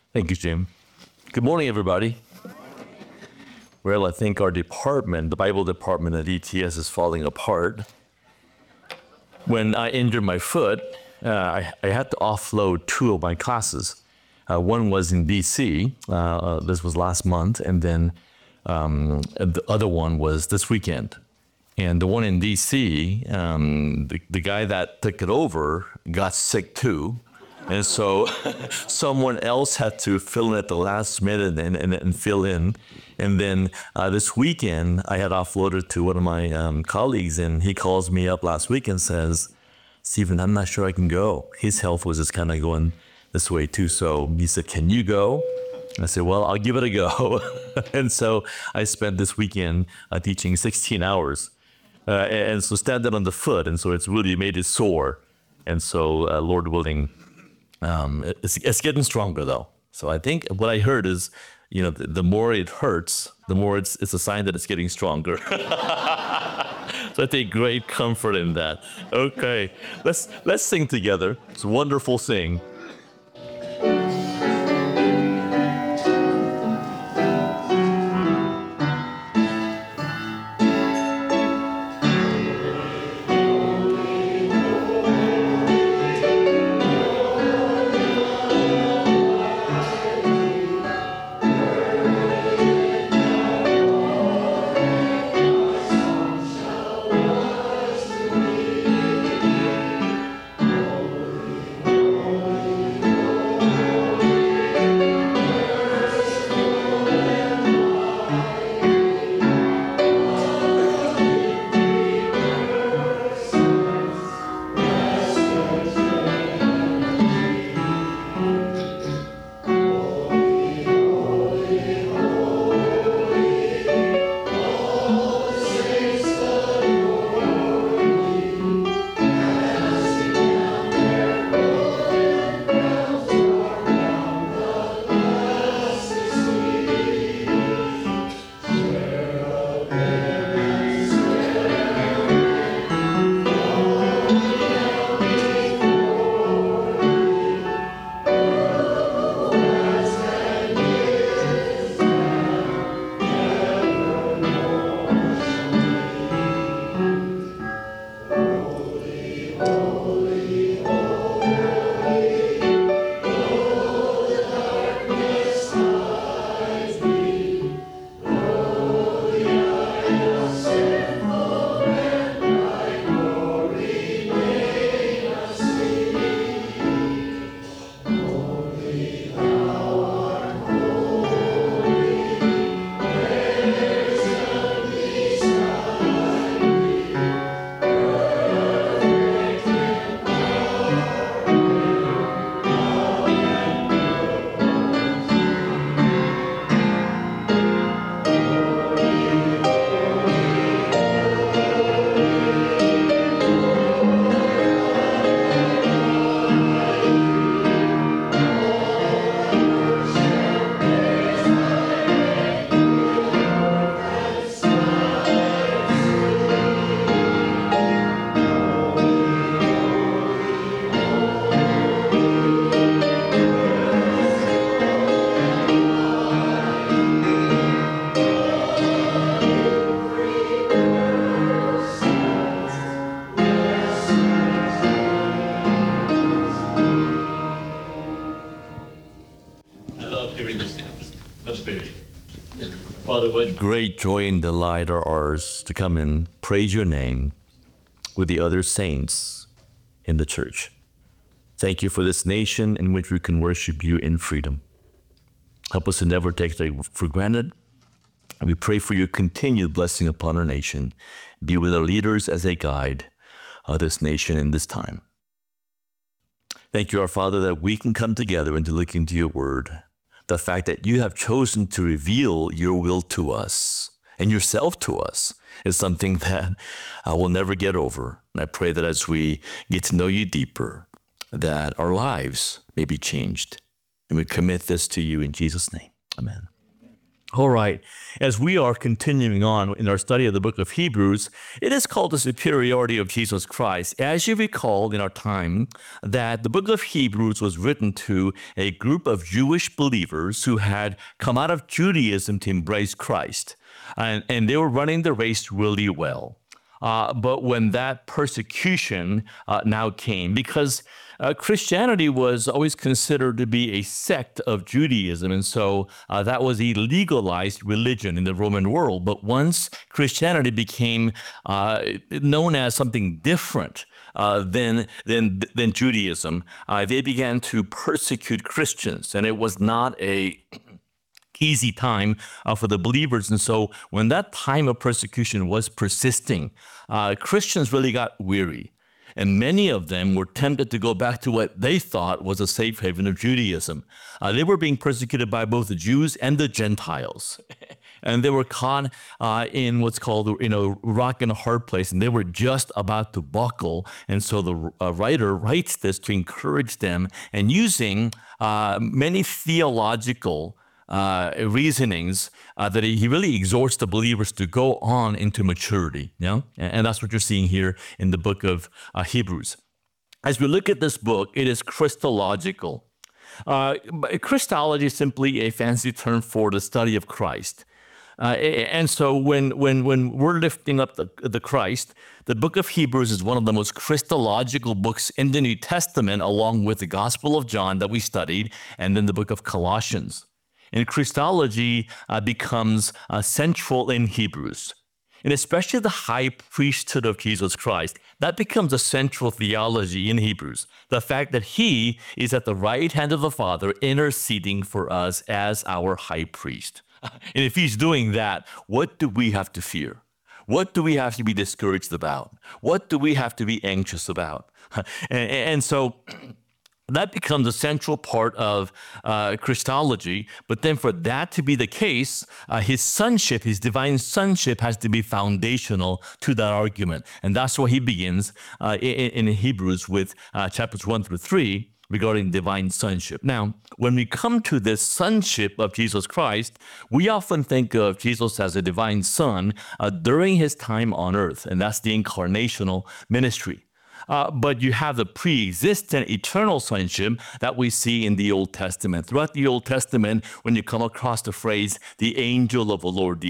Thank you, Jim. Good morning, everybody. Well, I think our department, the Bible department at ETS, is falling apart. When I injured my foot, I had to offload two of my classes. One was in BC, this was last month, and then the other one was this weekend. And the one in DC, the guy that took it over got sick too. And so someone else had to fill in at the last minute and fill in. And then this weekend, I had offloaded to one of my colleagues, and he calls me up last week and says, Stephen, I'm not sure I can go. His health was just kind of going this way too. So he said, can you go? I said, well, I'll give it a go. And so I spent this weekend teaching 16 hours. And so standing on the foot. And so it's really made it sore. And so Lord willing, it's getting stronger though. So I think what I heard is, the more it hurts, the more it's a sign that it's getting stronger. So I take great comfort in that. Okay, let's sing together. It's a wonderful sing. Father, what great joy and delight are ours to come and praise your name with the other saints in the church. Thank you for this nation in which we can worship you in freedom. Help us to never take that for granted. And we pray for your continued blessing upon our nation. Be with our leaders as they guide this nation in this time. Thank you, our Father, that we can come together and to look into your word. The fact that you have chosen to reveal your will to us and yourself to us is something that I will never get over. And I pray that as we get to know you deeper, that our lives may be changed. And we commit this to you in Jesus' name. Amen. All right. As we are continuing on in our study of the book of Hebrews, it is called the superiority of Jesus Christ. As you recall in our time, that the book of Hebrews was written to a group of Jewish believers who had come out of Judaism to embrace Christ. And they were running the race really well. But when that persecution now came, because Christianity was always considered to be a sect of Judaism, and so that was a legalized religion in the Roman world. But once Christianity became known as something different than Judaism, they began to persecute Christians, and it was not a easy time for the believers. And so when that time of persecution was persisting, Christians really got weary. And many of them were tempted to go back to what they thought was a safe haven of Judaism. They were being persecuted by both the Jews and the Gentiles. And they were caught in what's called, rock and a hard place, and they were just about to buckle. And so the writer writes this to encourage them, and using many theological reasonings that he really exhorts the believers to go on into maturity. And that's what you're seeing here in the book of Hebrews. As we look at this book, it is Christological. Christology is simply a fancy term for the study of Christ. And so when we're lifting up the Christ, the book of Hebrews is one of the most Christological books in the New Testament, along with the Gospel of John that we studied, and then the book of Colossians. And Christology becomes central in Hebrews. And especially the high priesthood of Jesus Christ, that becomes a central theology in Hebrews. The fact that he is at the right hand of the Father interceding for us as our high priest. And if he's doing that, what do we have to fear? What do we have to be discouraged about? What do we have to be anxious about? And so that becomes a central part of Christology. But then for that to be the case, his sonship, his divine sonship, has to be foundational to that argument. And that's why he begins in Hebrews with chapters 1 through 3 regarding divine sonship. Now, when we come to this sonship of Jesus Christ, we often think of Jesus as a divine son during his time on earth, and that's the incarnational ministry. But you have the pre-existent eternal sonship that we see in the Old Testament. Throughout the Old Testament, when you come across the phrase, the angel of the Lord,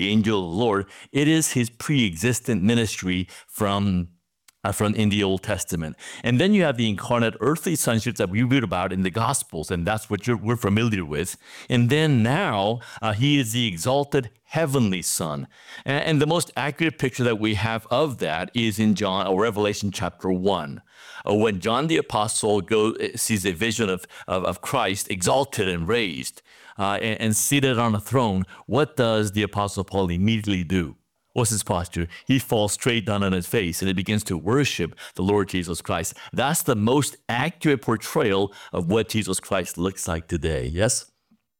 it is his pre-existent ministry from in the Old Testament. And then you have the incarnate earthly sonship that we read about in the Gospels, and that's what we're familiar with. And then now, he is the exalted heavenly Son. And the most accurate picture that we have of that is in John or Revelation chapter 1. When John the Apostle sees a vision of Christ exalted and raised and seated on a throne, what does the Apostle Paul immediately do? What's his posture? He falls straight down on his face and he begins to worship the Lord Jesus Christ. That's the most accurate portrayal of what Jesus Christ looks like today, yes?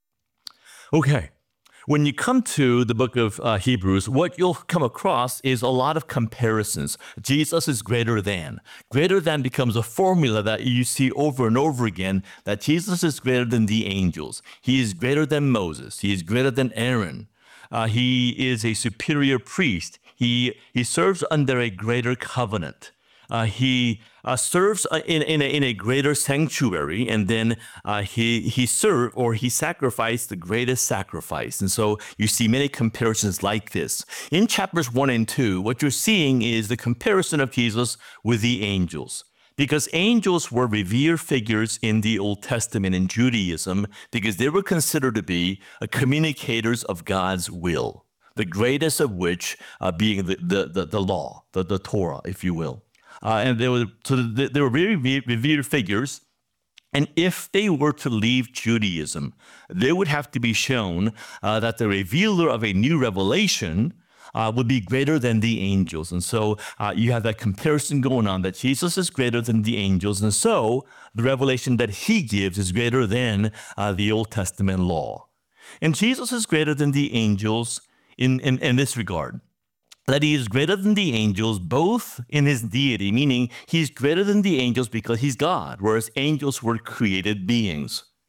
Okay. When you come to the book of Hebrews, what you'll come across is a lot of comparisons. Jesus is greater than. Greater than becomes a formula that you see over and over again, that Jesus is greater than the angels. He is greater than Moses. He is greater than Aaron. He is a superior priest. He serves under a greater covenant. He serves in a greater sanctuary, and then he served or he sacrificed the greatest sacrifice. And so you see many comparisons like this. In chapters 1 and 2, what you're seeing is the comparison of Jesus with the angels. Because angels were revered figures in the Old Testament in Judaism, because they were considered to be communicators of God's will, the greatest of which being the law, the Torah, if you will. And they were very revered figures. And if they were to leave Judaism, they would have to be shown that the revealer of a new revelation would be greater than the angels. And so you have that comparison going on, that Jesus is greater than the angels. And so the revelation that he gives is greater than the Old Testament law. And Jesus is greater than the angels in this regard, that he is greater than the angels both in his deity, meaning he's greater than the angels because he's God, whereas angels were created beings.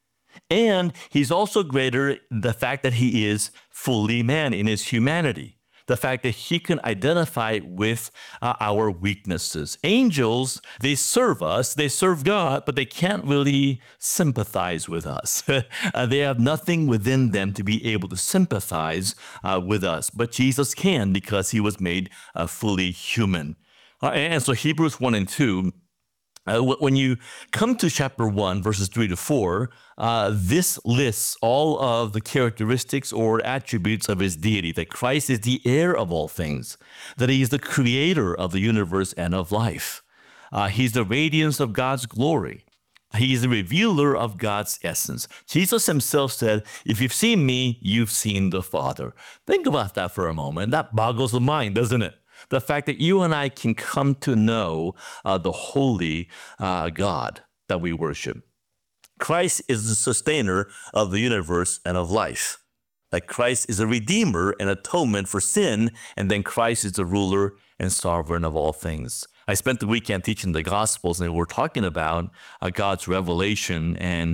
And he's also greater the fact that he is fully man in his humanity. The fact that he can identify with our weaknesses. Angels, they serve us, they serve God, but they can't really sympathize with us. They have nothing within them to be able to sympathize with us. But Jesus can because he was made fully human. And so Hebrews 1 and 2, when you come to chapter 1, verses 3 to 4, this lists all of the characteristics or attributes of his deity, that Christ is the heir of all things, that he is the creator of the universe and of life. He's the radiance of God's glory. He is the revealer of God's essence. Jesus himself said, if you've seen me, you've seen the Father. Think about that for a moment. That boggles the mind, doesn't it? The fact that you and I can come to know the holy God that we worship. Christ is the sustainer of the universe and of life. That Christ is a redeemer and atonement for sin, and then Christ is the ruler and sovereign of all things. I spent the weekend teaching the Gospels, and we're talking about God's revelation and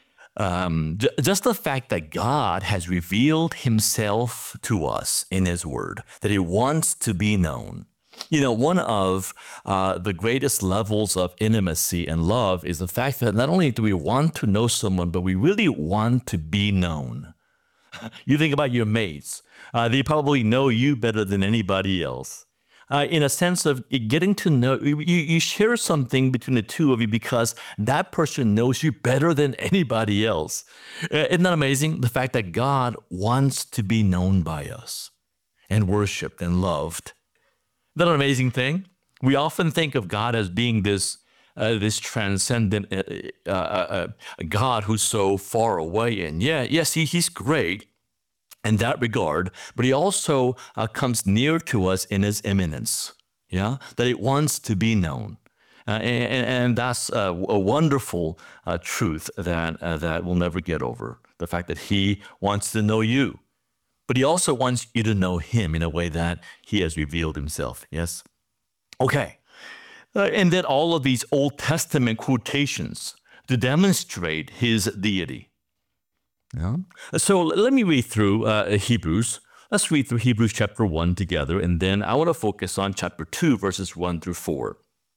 just the fact that God has revealed himself to us in his word, that he wants to be known. You know, one of the greatest levels of intimacy and love is the fact that not only do we want to know someone, but we really want to be known. You think about your mates. They probably know you better than anybody else. In a sense of getting to know, you share something between the two of you because that person knows you better than anybody else. Isn't that amazing? The fact that God wants to be known by us and worshiped and loved. Isn't that an amazing thing? We often think of God as being this transcendent God who's so far away. And yes, he's great in that regard, but he also comes near to us in his immanence, that he wants to be known. And that's a wonderful truth that we'll never get over, the fact that he wants to know you, but he also wants you to know him in a way that he has revealed himself, yes? Okay, and then all of these Old Testament quotations to demonstrate his deity. Yeah. So let me read through Hebrews. Let's read through Hebrews chapter 1 together, and then I want to focus on chapter 2, verses 1 through 4.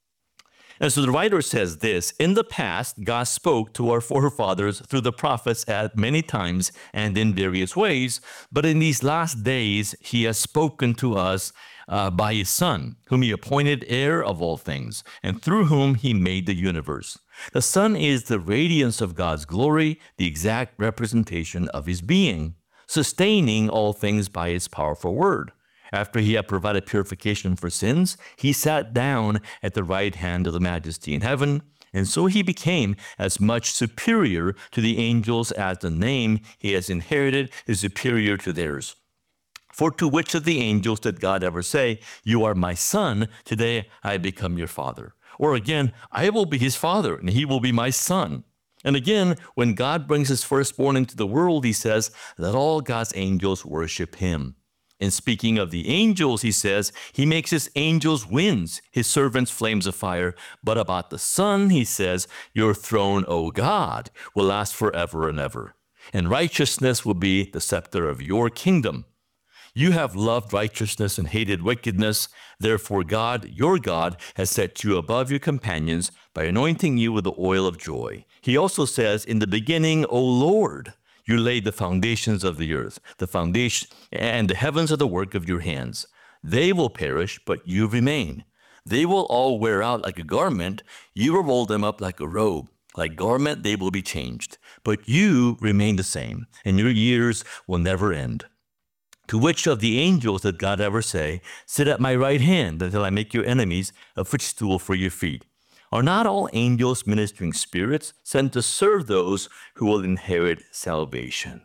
And so the writer says this: in the past, God spoke to our forefathers through the prophets at many times and in various ways, but in these last days, he has spoken to us by his Son, whom he appointed heir of all things, and through whom he made the universe. The Son is the radiance of God's glory, the exact representation of his being, sustaining all things by his powerful word. After he had provided purification for sins, he sat down at the right hand of the Majesty in heaven, and so he became as much superior to the angels as the name he has inherited is superior to theirs. For to which of the angels did God ever say, "You are my son, today I become your father"? Or again, "I will be his father, and he will be my son"? And again, when God brings his firstborn into the world, he says, "Let all God's angels worship him." And speaking of the angels, he says, he makes his angels winds, his servants flames of fire. But about the Son, he says, "Your throne, O God, will last forever and ever, and righteousness will be the scepter of your kingdom. You have loved righteousness and hated wickedness. Therefore, God, your God, has set you above your companions by anointing you with the oil of joy." He also says, "In the beginning, O Lord, you laid the foundations of the earth, the foundation and the heavens are the work of your hands. They will perish, but you remain. They will all wear out like a garment. You will roll them up like a robe. Like garment, they will be changed. But you remain the same, and your years will never end. To which of the angels did God ever say, "Sit at my right hand until I make your enemies a footstool for your feet"? Are not all angels ministering spirits sent to serve those who will inherit salvation?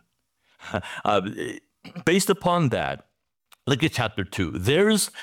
Based upon that, look at chapter 2. There's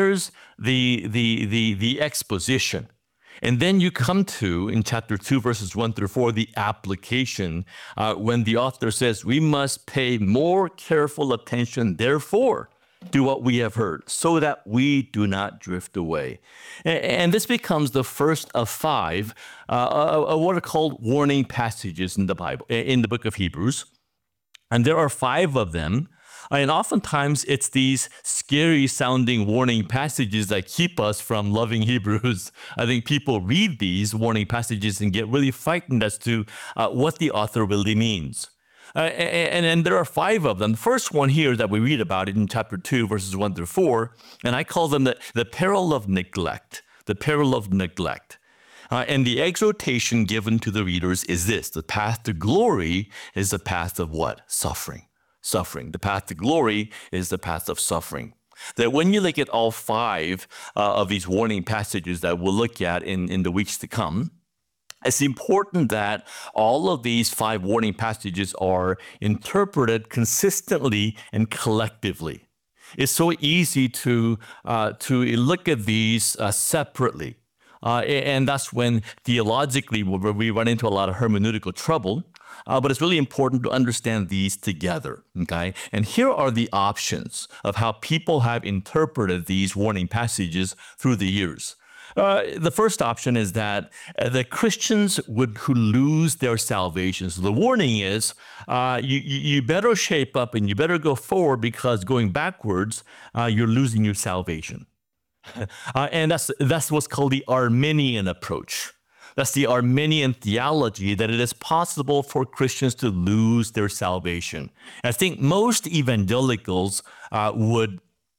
the exposition. And then you come to, in chapter 2, verses 1 through 4, the application, when the author says, we must pay more careful attention, therefore, to what we have heard, so that we do not drift away. And this becomes the first of five what are called warning passages in the Bible, in the book of Hebrews. And there are five of them. And oftentimes it's these scary sounding warning passages that keep us from loving Hebrews. I think people read these warning passages and get really frightened as to what the author really means. And there are five of them. The first one here that we read about in chapter 2, verses 1 through 4, and I call them the peril of neglect. The peril of neglect. And the exhortation given to the readers is this: the path to glory is the path of what? Suffering. Suffering. The path to glory is the path of suffering. That when you look at all five of these warning passages that we'll look at in the weeks to come, it's important that all of these five warning passages are interpreted consistently and collectively. It's so easy to look at these separately. And that's when theologically we run into a lot of hermeneutical trouble. But it's really important to understand these together, okay? And here are the options of how people have interpreted these warning passages through the years. The first option is that the Christians who lose their salvation. So the warning is you better shape up and you better go forward, because going backwards, you're losing your salvation. And that's what's called the Arminian approach. That's the Arminian theology, that it is possible for Christians to lose their salvation. I think most evangelicals would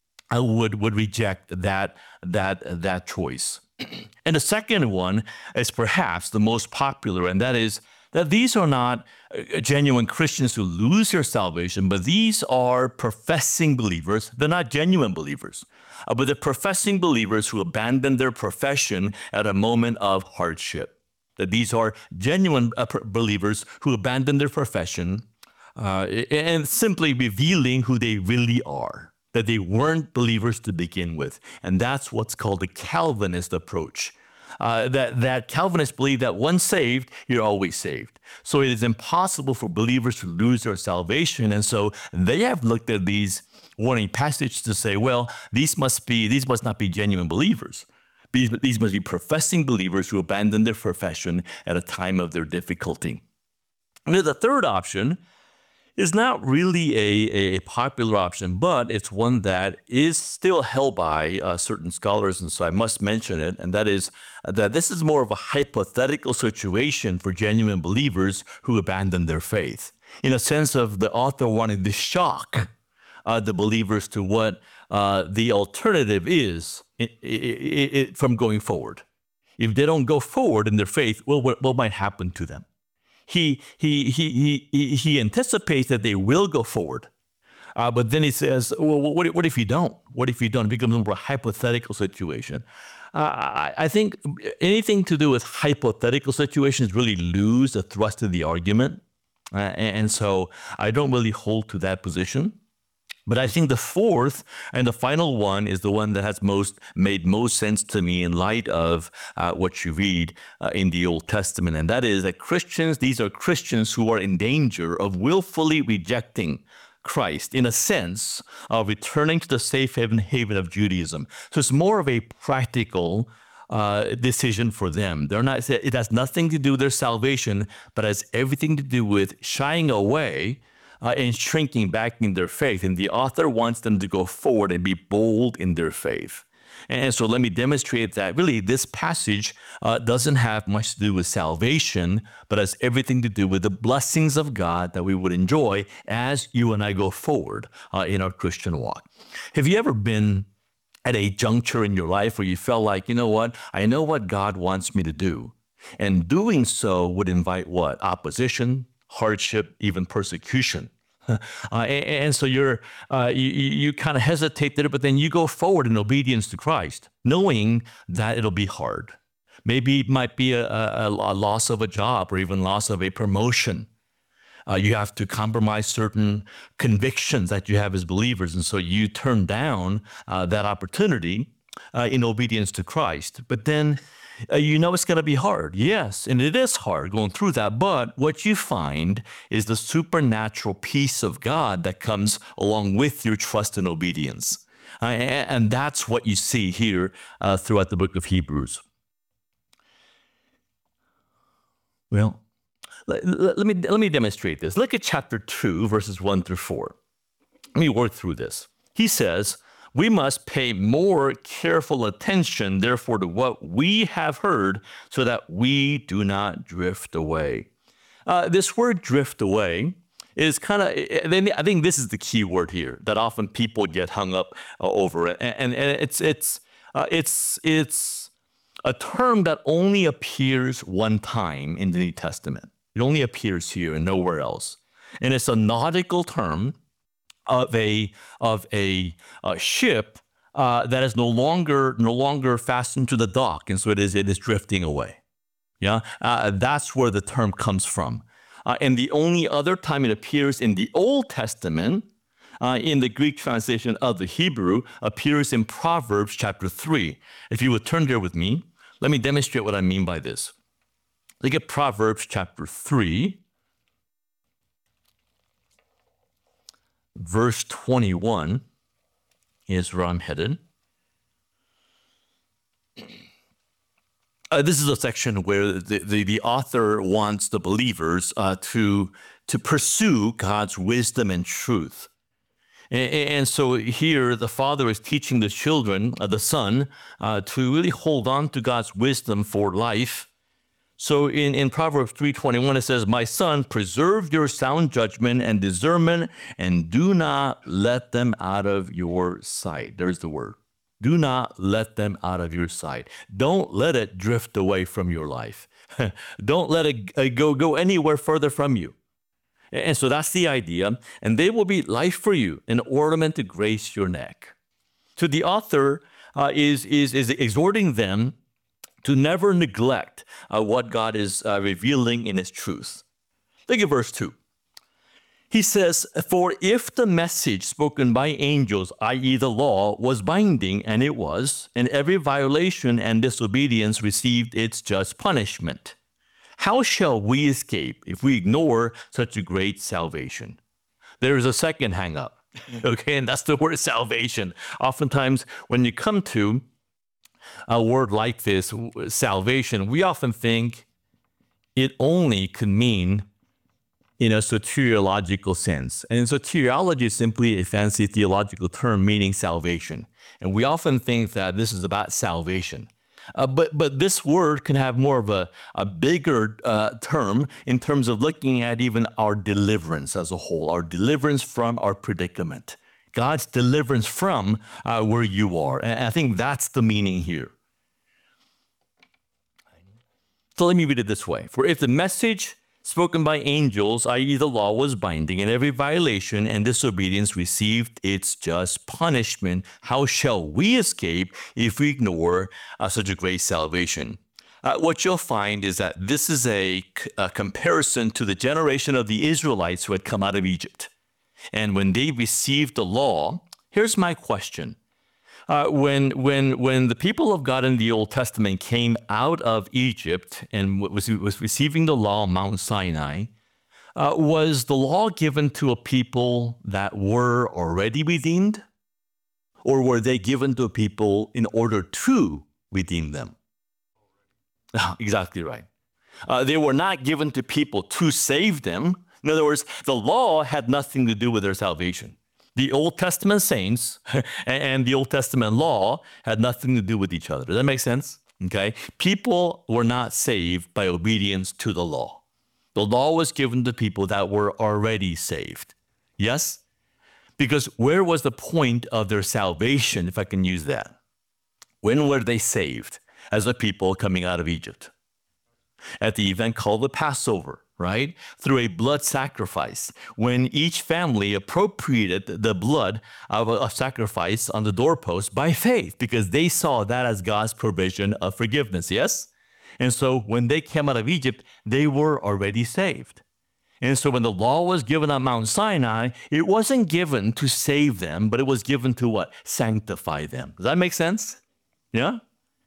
reject that choice. And the second one is perhaps the most popular, and that is that these are not genuine Christians who lose their salvation, but these are professing believers. They're not genuine believers, but they're professing believers who abandon their profession at a moment of hardship. That these are genuine believers who abandon their profession and simply revealing who they really are, that they weren't believers to begin with. And that's what's called the Calvinist approach. That Calvinists believe that once saved, you're always saved. So it is impossible for believers to lose their salvation. And so they have looked at these warning passages to say, well, these must not be genuine believers. These must be professing believers who abandon their profession at a time of their difficulty. And the third option is not really a popular option, but it's one that is still held by certain scholars, and so I must mention it, and that is that this is more of a hypothetical situation for genuine believers who abandon their faith, in a sense of the author wanting to shock the believers to what the alternative is from going forward. If they don't go forward in their faith, well, what might happen to them? He anticipates that they will go forward, but then he says, well, what if you don't? What if you don't? It becomes a more hypothetical situation. I think anything to do with hypothetical situations really lose the thrust of the argument, and so I don't really hold to that position. But I think the fourth and the final one is the one that has made most sense to me in light of what you read in the Old Testament. And that is that these are Christians who are in danger of willfully rejecting Christ, in a sense of returning to the safe haven of Judaism. So it's more of a practical decision for them. It has nothing to do with their salvation, but has everything to do with shying away and shrinking back in their faith. And the author wants them to go forward and be bold in their faith. And so let me demonstrate that really this passage doesn't have much to do with salvation, but has everything to do with the blessings of God that we would enjoy as you and I go forward in our Christian walk. Have you ever been at a juncture in your life where you felt like, you know what, I know what God wants me to do, and doing so would invite what? Opposition, hardship, even persecution. And so you kind of hesitate there, but then you go forward in obedience to Christ, knowing that it'll be hard. Maybe it might be a loss of a job or even loss of a promotion. You have to compromise certain convictions that you have as believers, and so you turn down that opportunity in obedience to Christ. But then You know it's going to be hard. Yes, and it is hard going through that. But what you find is the supernatural peace of God that comes along with your trust and obedience. And that's what you see here throughout the book of Hebrews. Well, let me demonstrate this. Look at chapter 2, verses 1 through 4. Let me work through this. He says, we must pay more careful attention, therefore, to what we have heard, so that we do not drift away. This word drift away is kind of, I think this is the key word here that often people get hung up over it. And it's a term that only appears one time in the New Testament. It only appears here and nowhere else. And it's a nautical term of a ship that is no longer fastened to the dock, and so it is drifting away. Yeah, that's where the term comes from. And the only other time it appears in the Old Testament, in the Greek translation of the Hebrew, appears in Proverbs chapter 3. If you would turn there with me, let me demonstrate what I mean by this. Look at Proverbs chapter 3. Verse 21 is where I'm headed. This is a section where the author wants the believers to pursue God's wisdom and truth. And so here the father is teaching the children, the son, to really hold on to God's wisdom for life. So in Proverbs 3:21, it says, my son, preserve your sound judgment and discernment, and do not let them out of your sight. There's the word. Do not let them out of your sight. Don't let it drift away from your life. Don't let it go anywhere further from you. And so that's the idea. And they will be life for you, an ornament to grace your neck. So the author is exhorting them to never neglect what God is revealing in his truth. Look at verse 2. He says, for if the message spoken by angels, i.e. the law, was binding, and it was, and every violation and disobedience received its just punishment, how shall we escape if we ignore such a great salvation? There is a second hang up, okay, and that's the word salvation. Oftentimes when you come to a word like this, salvation, we often think it only could mean in a soteriological sense. And soteriology is simply a fancy theological term meaning salvation. And we often think that this is about salvation. But this word can have more of a bigger term in terms of looking at even our deliverance as a whole, our deliverance from our predicament. God's deliverance from where you are. And I think that's the meaning here. So let me read it this way. For if the message spoken by angels, i.e. the law, was binding, and every violation and disobedience received its just punishment, how shall we escape if we ignore such a great salvation? What you'll find is that this is a comparison to the generation of the Israelites who had come out of Egypt. And when they received the law, here's my question. When the people of God in the Old Testament came out of Egypt and was receiving the law on Mount Sinai, was the law given to a people that were already redeemed? Or were they given to a people in order to redeem them? Exactly right. They were not given to people to save them. In other words, the law had nothing to do with their salvation. The Old Testament saints and the Old Testament law had nothing to do with each other. Does that make sense? Okay. People were not saved by obedience to the law. The law was given to people that were already saved. Yes? Because where was the point of their salvation, if I can use that? When were they saved as a people coming out of Egypt? At the event called the Passover. Right? Through a blood sacrifice, when each family appropriated the blood of a sacrifice on the doorpost by faith, because they saw that as God's provision of forgiveness, yes? And so when they came out of Egypt, they were already saved. And so when the law was given on Mount Sinai, it wasn't given to save them, but it was given to what? Sanctify them. Does that make sense? Yeah?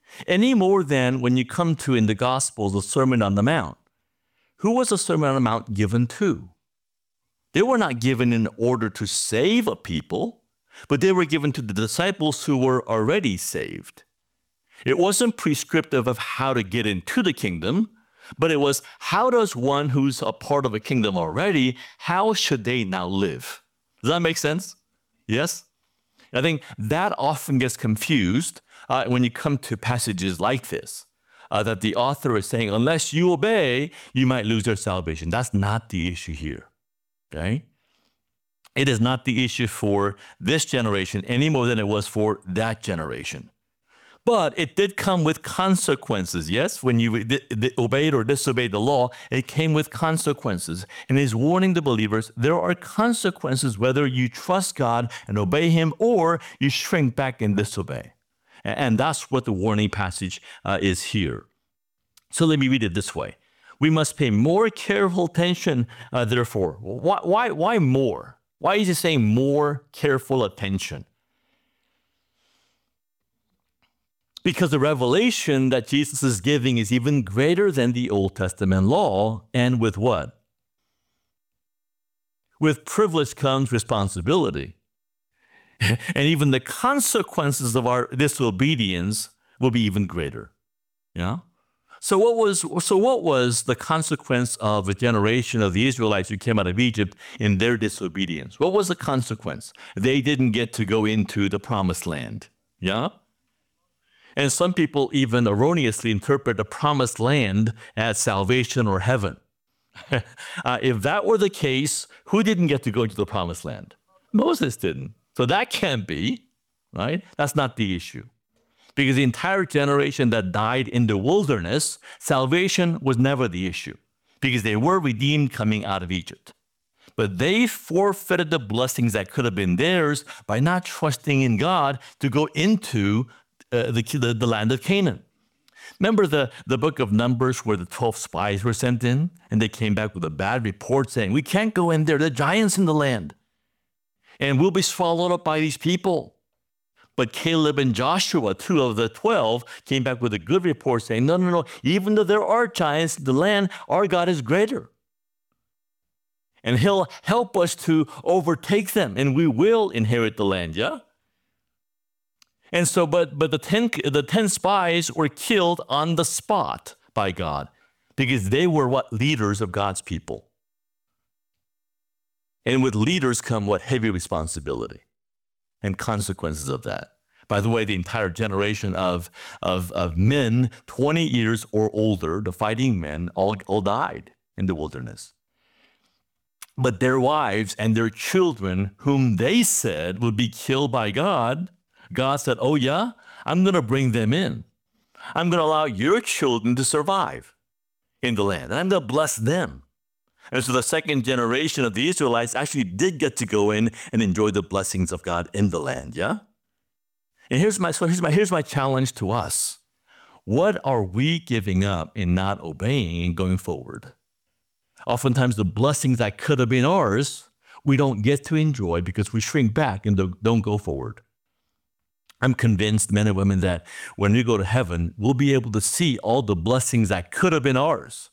any more than when you come to in the Gospels, the Sermon on the Mount. Who was the Sermon on the Mount given to? They were not given in order to save a people, but they were given to the disciples who were already saved. It wasn't prescriptive of how to get into the kingdom, but it was how does one who's a part of a kingdom already, how should they now live? Does that make sense? Yes? I think that often gets confused when you come to passages like this, that the author is saying, unless you obey, you might lose your salvation. That's not the issue here, okay? It is not the issue for this generation any more than it was for that generation. But it did come with consequences, yes? When you obeyed or disobeyed the law, it came with consequences. And he's warning the believers, there are consequences whether you trust God and obey him or you shrink back and disobey. And that's what the warning passage is here. So let me read it this way. We must pay more careful attention, therefore. Why more? Why is he saying more careful attention? Because the revelation that Jesus is giving is even greater than the Old Testament law. And with what? With privilege comes responsibility. And even the consequences of our disobedience will be even greater. Yeah? So what was the consequence of a generation of the Israelites who came out of Egypt in their disobedience? What was the consequence? They didn't get to go into the promised land. Yeah? And some people even erroneously interpret the promised land as salvation or heaven. If that were the case, who didn't get to go into the promised land? Moses didn't. So that can't be, right? That's not the issue. Because the entire generation that died in the wilderness, salvation was never the issue. Because they were redeemed coming out of Egypt. But they forfeited the blessings that could have been theirs by not trusting in God to go into the land of Canaan. Remember the book of Numbers where the 12 spies were sent in and they came back with a bad report saying, we can't go in there, there are giants in the land and we'll be swallowed up by these people. But Caleb and Joshua, 2 of the 12, came back with a good report saying, no, even though there are giants in the land, our God is greater. And he'll help us to overtake them and we will inherit the land, yeah? And so, but the 10 spies were killed on the spot by God because they were what? Leaders of God's people. And with leaders come what? Heavy responsibility and consequences of that. By the way, the entire generation of men, 20 years or older, the fighting men, all died in the wilderness. But their wives and their children, whom they said would be killed by God, God said, oh yeah, I'm going to bring them in. I'm going to allow your children to survive in the land. And I'm going to bless them. And so the second generation of the Israelites actually did get to go in and enjoy the blessings of God in the land, yeah? And here's my challenge to us. What are we giving up in not obeying and going forward? Oftentimes the blessings that could have been ours, we don't get to enjoy because we shrink back and don't go forward. I'm convinced, men and women, that when we go to heaven, we'll be able to see all the blessings that could have been ours.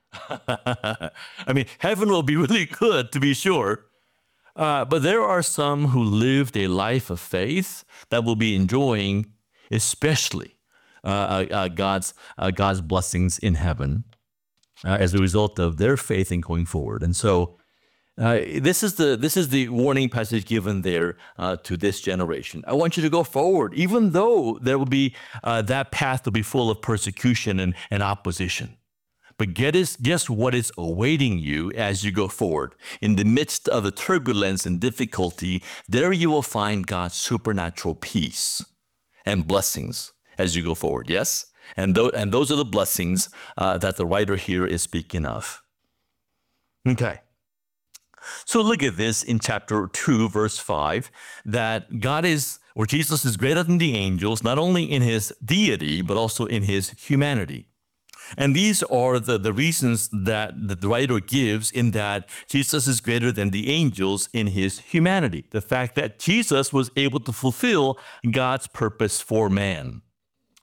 I mean, heaven will be really good, to be sure. But there are some who lived a life of faith that will be enjoying, especially God's blessings in heaven as a result of their faith in going forward. And so this is the warning passage given there to this generation. I want you to go forward, even though there will be that path will be full of persecution and opposition. But guess what is awaiting you as you go forward. In the midst of the turbulence and difficulty, there you will find God's supernatural peace and blessings as you go forward, yes? And those are the blessings that the writer here is speaking of. Okay. So look at this in chapter 2, verse 5, that Jesus is greater than the angels, not only in his deity, but also in his humanity. And these are the reasons that the writer gives in that Jesus is greater than the angels in his humanity. The fact that Jesus was able to fulfill God's purpose for man.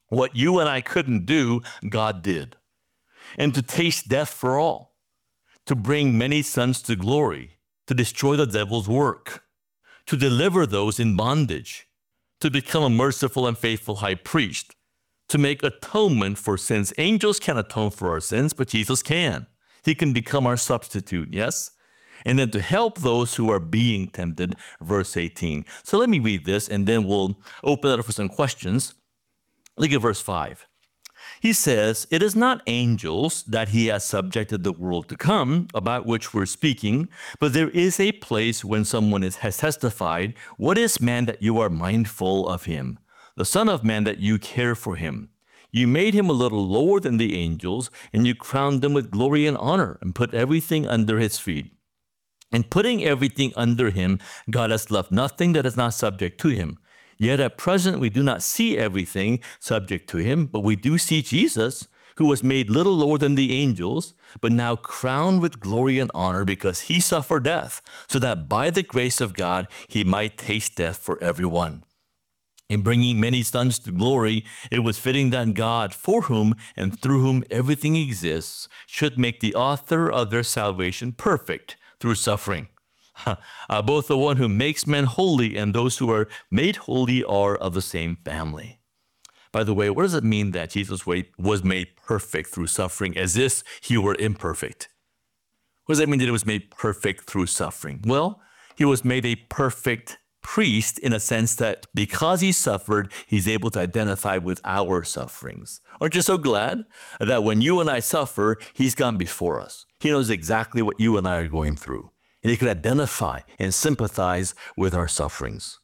What you and I couldn't do, God did. And to taste death for all, to bring many sons to glory, to destroy the devil's work, to deliver those in bondage, to become a merciful and faithful high priest, to make atonement for sins. Angels can't atone for our sins, but Jesus can. He can become our substitute, yes? And then to help those who are being tempted, verse 18. So let me read this, and then we'll open it up for some questions. Look at verse 5. He says, "It is not angels that he has subjected the world to come, about which we're speaking, but there is a place when someone has testified, 'What is man that you are mindful of him? The Son of Man that you care for him? You made him a little lower than the angels, and you crowned him with glory and honor, and put everything under his feet. And putting everything under him, God has left nothing that is not subject to him. Yet at present we do not see everything subject to him, but we do see Jesus, who was made little lower than the angels, but now crowned with glory and honor because he suffered death, so that by the grace of God he might taste death for everyone. In bringing many sons to glory, it was fitting that God, for whom and through whom everything exists, should make the author of their salvation perfect through suffering. Both the one who makes men holy and those who are made holy are of the same family." By the way, what does it mean that Jesus was made perfect through suffering as if he were imperfect? What does that mean that he was made perfect through suffering? Well, he was made a perfect priest in a sense that because he suffered, he's able to identify with our sufferings. Aren't you so glad that when you and I suffer, he's gone before us? He knows exactly what you and I are going through. And he can identify and sympathize with our sufferings.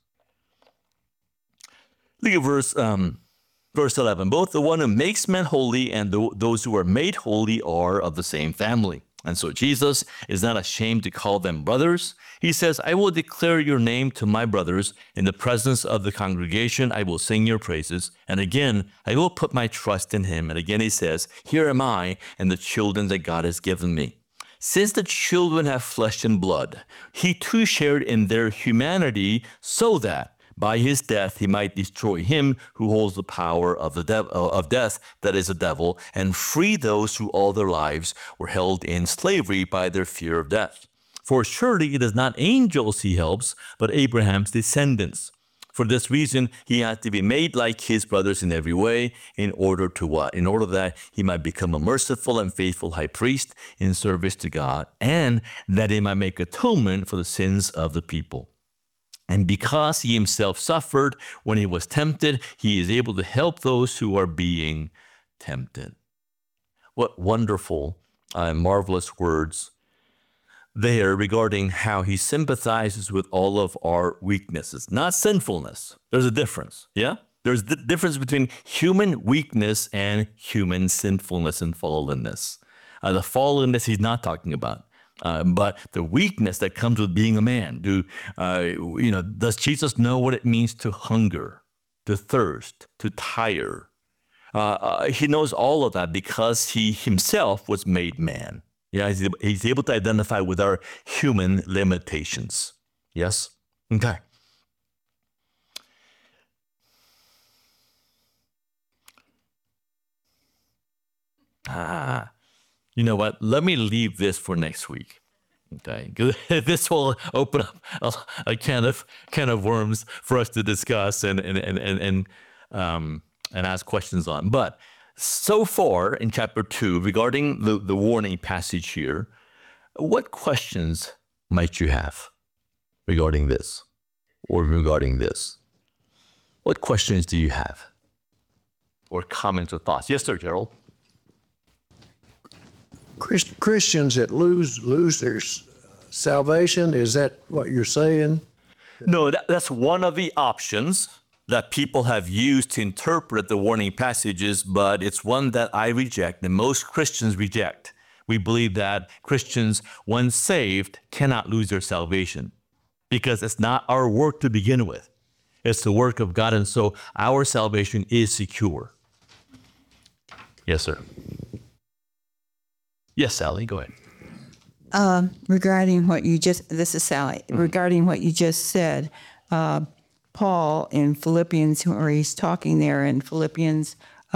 Look at verse 11. "Both the one who makes men holy and those who are made holy are of the same family. And so Jesus is not ashamed to call them brothers. He says, 'I will declare your name to my brothers. In the presence of the congregation, I will sing your praises. And again, I will put my trust in him.' And again he says, 'Here am I and the children that God has given me.' Since the children have flesh and blood, he too shared in their humanity so that by his death he might destroy him who holds the power of death, that is the devil, and free those who all their lives were held in slavery by their fear of death. For surely it is not angels he helps, but Abraham's descendants. For this reason, he had to be made like his brothers in every way, in order to what? In order that he might become a merciful and faithful high priest in service to God, and that he might make atonement for the sins of the people. And because he himself suffered when he was tempted, he is able to help those who are being tempted." What wonderful and marvelous words there regarding how he sympathizes with all of our weaknesses, not sinfulness. There's a difference, yeah? There's the difference between human weakness and human sinfulness and fallenness. The fallenness he's not talking about. But the weakness that comes with being a man. Does Jesus know what it means to hunger, to thirst, to tire? He knows all of that because he himself was made man. Yeah, he's able to identify with our human limitations. Yes? Okay. You know what? Let me leave this for next week. Okay, this will open up a can of worms for us to discuss and ask questions on. But so far in chapter 2, regarding the warning passage here, what questions might you have regarding this or regarding this? What questions do you have? Or comments or thoughts? Yes, sir, Gerald. Christians that lose their salvation, is that what you're saying? No, that's one of the options that people have used to interpret the warning passages, but it's one that I reject and most Christians reject. We believe that Christians, once saved, cannot lose their salvation because it's not our work to begin with. It's the work of God, and so our salvation is secure. Yes, sir. Yes, Sally, go ahead. Regarding what you just, this is Sally, regarding what you just said, Paul in Philippians, where he's talking there in Philippians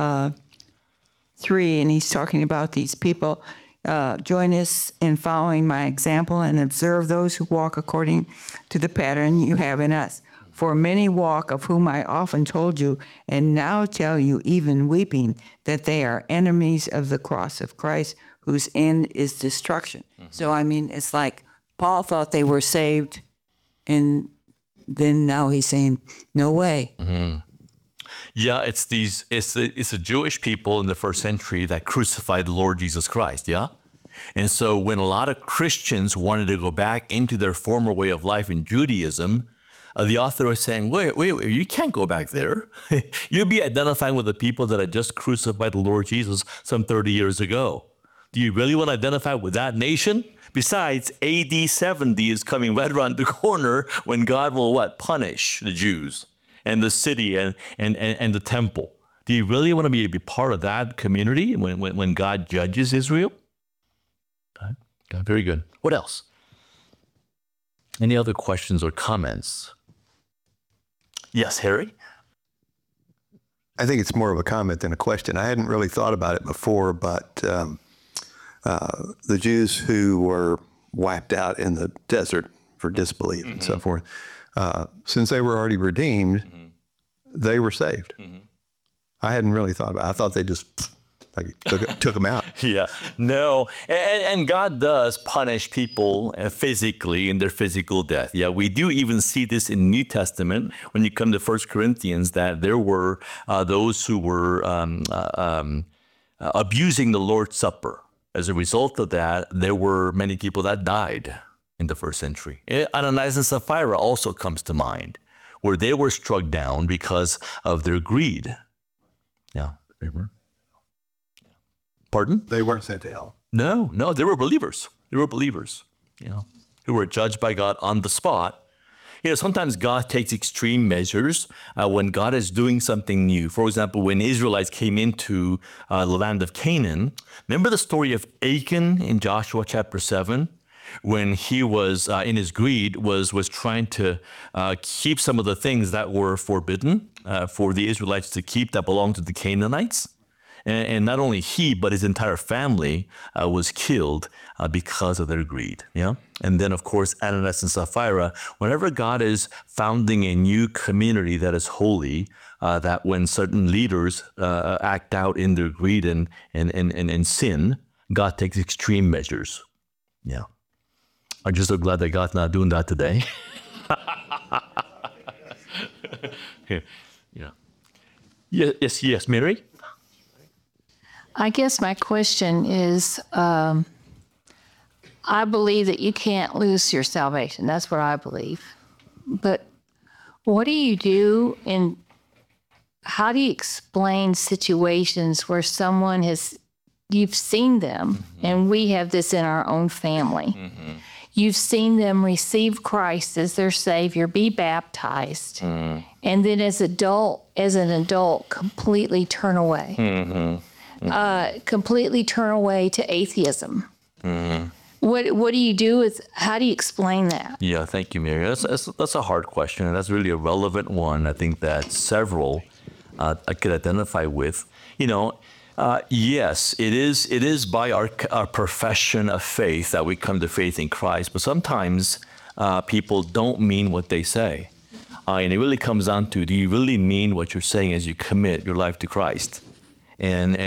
3, and he's talking about these people. Join us in following my example and observe those who walk according to the pattern you have in us. For many walk, of whom I often told you, and now tell you, even weeping, that they are enemies of the cross of Christ, whose end is destruction. Mm-hmm. So, I mean, it's like Paul thought they were saved, and then now he's saying, no way. Mm-hmm. Yeah, it's the Jewish people in the first century that crucified the Lord Jesus Christ, yeah? And so when a lot of Christians wanted to go back into their former way of life in Judaism, the author was saying, wait, you can't go back there. You'll be identifying with the people that had just crucified the Lord Jesus some 30 years ago. Do you really want to identify with that nation? Besides, AD 70 is coming right around the corner when God will punish the Jews and the city and the temple. Do you really want to be part of that community when God judges Israel? Okay, very good. What else? Any other questions or comments? Yes, Harry? I think it's more of a comment than a question. I hadn't really thought about it before, but the Jews who were wiped out in the desert for disbelief and so forth, since they were already redeemed, they were saved. I hadn't really thought about it. I thought they just took them out. Yeah, no. And God does punish people physically in their physical death. Yeah, we do even see this in New Testament when you come to 1 Corinthians, that there were those who were abusing the Lord's Supper. As a result of that, there were many people that died in the first century. Ananias and Sapphira also comes to mind, where they were struck down because of their greed. Yeah, they were. Pardon? They weren't sent to hell. No, they were believers. They were believers, who were judged by God on the spot. Sometimes God takes extreme measures when God is doing something new. For example, when Israelites came into the land of Canaan, remember the story of Achan in Joshua chapter 7? When he was, in his greed, was trying to keep some of the things that were forbidden for the Israelites to keep that belonged to the Canaanites. And not only he, but his entire family was killed because of their greed. Yeah. And then, of course, Ananias and Sapphira, whenever God is founding a new community that is holy, that when certain leaders act out in their greed and sin, God takes extreme measures. Yeah. I'm just so glad that God's not doing that today. Yeah. Yes, Mary? I guess my question is, I believe that you can't lose your salvation. That's what I believe. But what do you do and how do you explain situations where someone you've seen them, and we have this in our own family. You've seen them receive Christ as their Savior, be baptized, and then as an adult, completely turn away. Completely turn away to atheism. What do you do how do you explain that? Yeah, thank you, Mary. That's a hard question, and that's really a relevant one. I think that several I could identify with. Yes, it is by our profession of faith that we come to faith in Christ, but sometimes people don't mean what they say. And it really comes down to, do you really mean what you're saying as you commit your life to Christ? And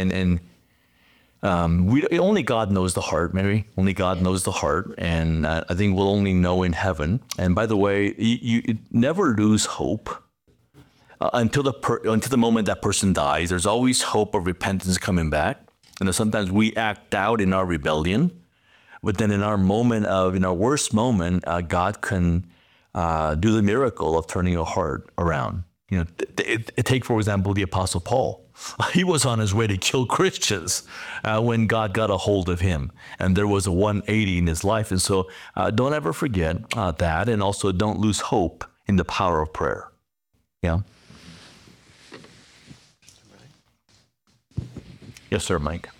only God knows the heart, Mary. Only God knows the heart, and I think we'll only know in heaven. And by the way, you never lose hope until the moment that person dies. There's always hope of repentance coming back. Sometimes we act out in our rebellion, but then in our worst moment, God can do the miracle of turning a heart around. Take for example the Apostle Paul. He was on his way to kill Christians when God got a hold of him, and there was a 180 in his life. And so don't ever forget that, and also don't lose hope in the power of prayer. Yeah. Yes, sir, Mike.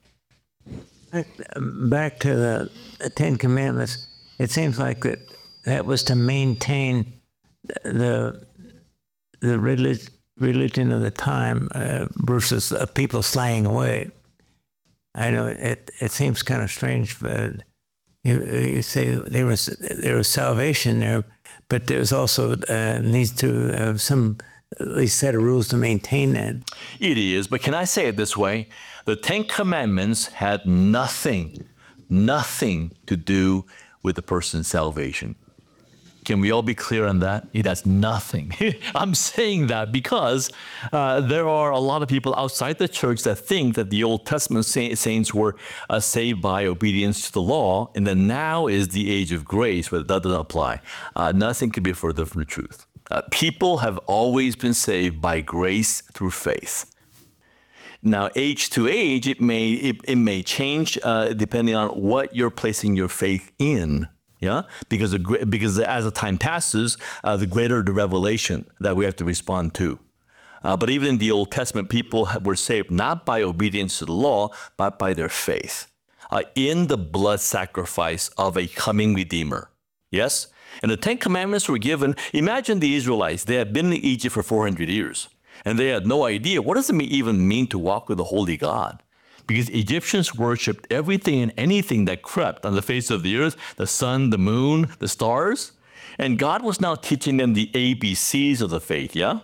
Back to the Ten Commandments, it seems like that was to maintain the the religion of the time versus people slaying away. I know it seems kind of strange, but you say there was salvation there, but there's also needs to have some at least set of rules to maintain that. It is, but can I say it this way? The Ten Commandments had nothing to do with the person's salvation. Can we all be clear on that? It has nothing. I'm saying that because there are a lot of people outside the church that think that the Old Testament saints were saved by obedience to the law, and then now is the age of grace, but that doesn't apply. Nothing could be further from the truth. People have always been saved by grace through faith. Now, age to age, it may change depending on what you're placing your faith in. Yeah, because as the time passes, the greater the revelation that we have to respond to. But even in the Old Testament, people were saved not by obedience to the law, but by their faith in the blood sacrifice of a coming Redeemer. Yes? And the Ten Commandments were given. Imagine the Israelites. They had been in Egypt for 400 years, and they had no idea. What does it even mean to walk with a holy God? Because Egyptians worshipped everything and anything that crept on the face of the earth, the sun, the moon, the stars. And God was now teaching them the ABCs of the faith, yeah?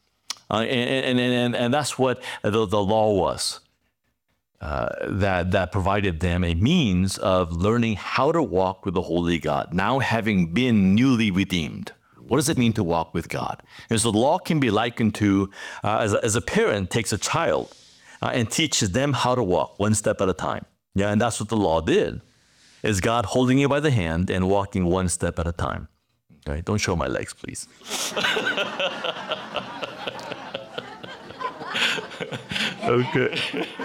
And that's what the law was, that provided them a means of learning how to walk with the holy God, now having been newly redeemed. What does it mean to walk with God? And so the law can be likened to, as a parent takes a child, and teaches them how to walk one step at a time. Yeah, and that's what the law did, is God holding you by the hand and walking one step at a time. Okay, don't show my legs, please. Okay.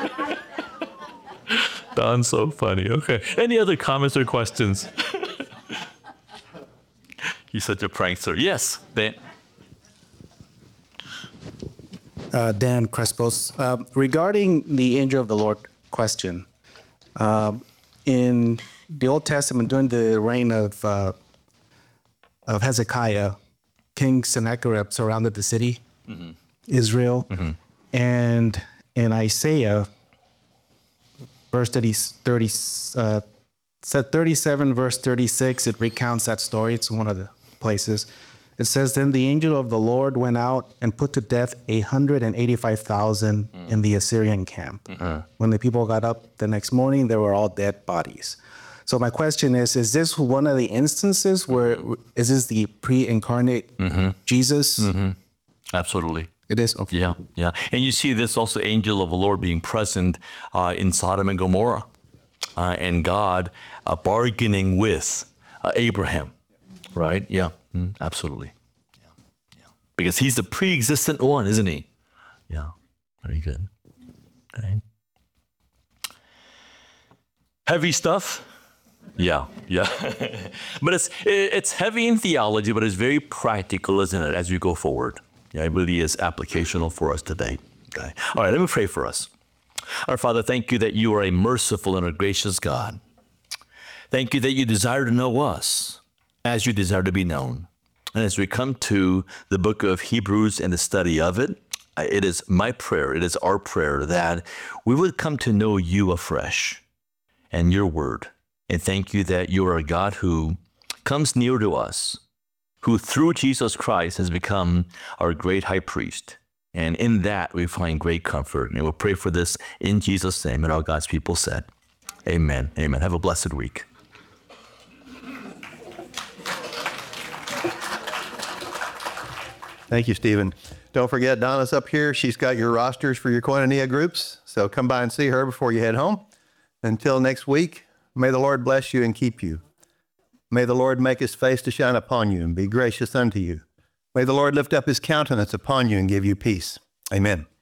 Don's so funny. Okay. Any other comments or questions? He's such a prankster. Yes, Dan. Dan Crespos. Regarding the angel of the Lord question, in the Old Testament, during the reign of Hezekiah, King Sennacherib surrounded the city, Israel, and in Isaiah, verse 37, verse 36, it recounts that story. It's one of the places. It says, then the angel of the Lord went out and put to death 185,000 in the Assyrian camp. When the people got up the next morning, they were all dead bodies. So my question is this one of the instances where, is this the pre-incarnate Jesus? Absolutely. It is? Okay. Yeah, yeah. And you see this also angel of the Lord being present in Sodom and Gomorrah, and God bargaining with Abraham, right? Yeah. Absolutely. Yeah. Because he's the pre-existent one, isn't he? Yeah. Very good. Okay. Heavy stuff? Yeah. But it's heavy in theology, but it's very practical, isn't it, as we go forward? Yeah, it really is applicational for us today. Okay. All right, let me pray for us. Our Father, thank you that you are a merciful and a gracious God. Thank you that you desire to know us as you desire to be known. And as we come to the book of Hebrews and the study of it, it is my prayer, it is our prayer that we would come to know you afresh and your word. And thank you that you are a God who comes near to us, who through Jesus Christ has become our great high priest. And in that we find great comfort. And we'll pray for this in Jesus' name. And all God's people said, amen. Amen. Have a blessed week. Thank you, Stephen. Don't forget, Donna's up here. She's got your rosters for your Koinonia groups. So come by and see her before you head home. Until next week, may the Lord bless you and keep you. May the Lord make his face to shine upon you and be gracious unto you. May the Lord lift up his countenance upon you and give you peace. Amen.